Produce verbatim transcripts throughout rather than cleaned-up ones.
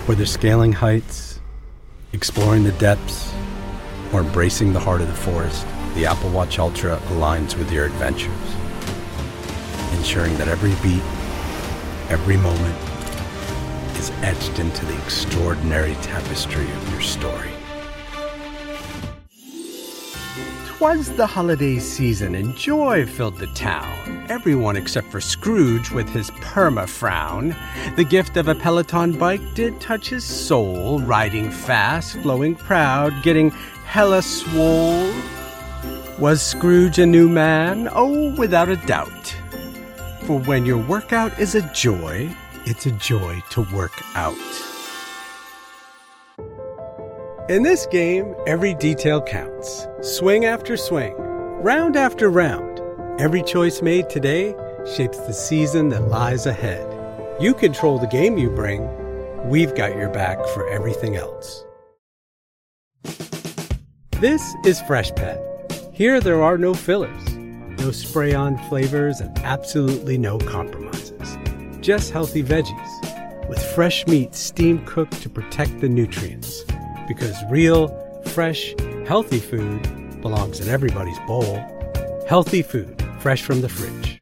Whether scaling heights, exploring the depths, or embracing the heart of the forest, the Apple Watch Ultra aligns with your adventures, ensuring that every beat, every moment is etched into the extraordinary tapestry of your story. 'Twas the holiday season and joy filled the town. Everyone except for Scrooge with his perma-frown. The gift of a Peloton bike did touch his soul, riding fast, flowing proud, getting hella swole. Was Scrooge a new man? Oh, without a doubt. For when your workout is a joy, it's a joy to work out. In this game, every detail counts. Swing after swing, round after round. Every choice made today shapes the season that lies ahead. You control the game you bring. We've got your back for everything else. This is Freshpet. Here there are no fillers, no spray-on flavors, and absolutely no compromises. Just healthy veggies, with fresh meat steam-cooked to protect the nutrients. Because real, fresh, healthy food belongs in everybody's bowl. Healthy food, fresh from the fridge.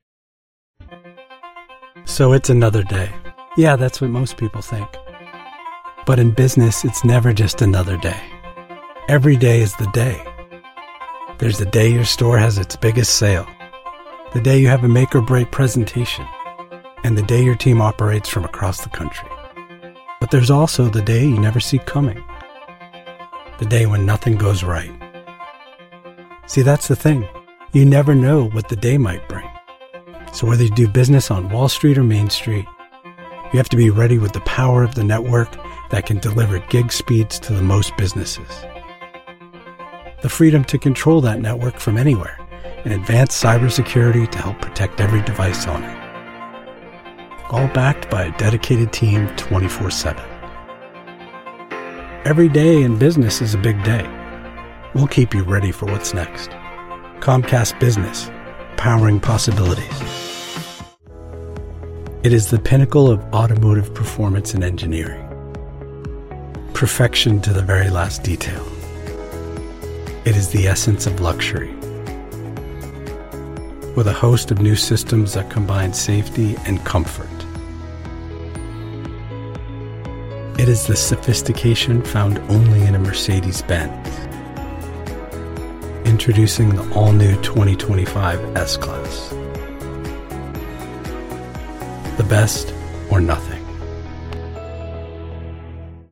So it's another day. Yeah, that's what most people think. But in business, it's never just another day. Every day is the day. There's the day your store has its biggest sale, the day you have a make-or-break presentation, and the day your team operates from across the country. But there's also the day you never see coming. The day when nothing goes right. See, that's the thing. You never know what the day might bring. So whether you do business on Wall Street or Main Street, you have to be ready with the power of the network that can deliver gig speeds to the most businesses. The freedom to control that network from anywhere, and advanced cybersecurity to help protect every device on it. All backed by a dedicated team twenty-four seven. Every day in business is a big day. We'll keep you ready for what's next. Comcast Business, powering possibilities. It is the pinnacle of automotive performance and engineering. Perfection to the very last detail. It is the essence of luxury. With a host of new systems that combine safety and comfort. It is the sophistication found only in a Mercedes-Benz. Introducing the all-new twenty twenty-five S-Class. The best or nothing.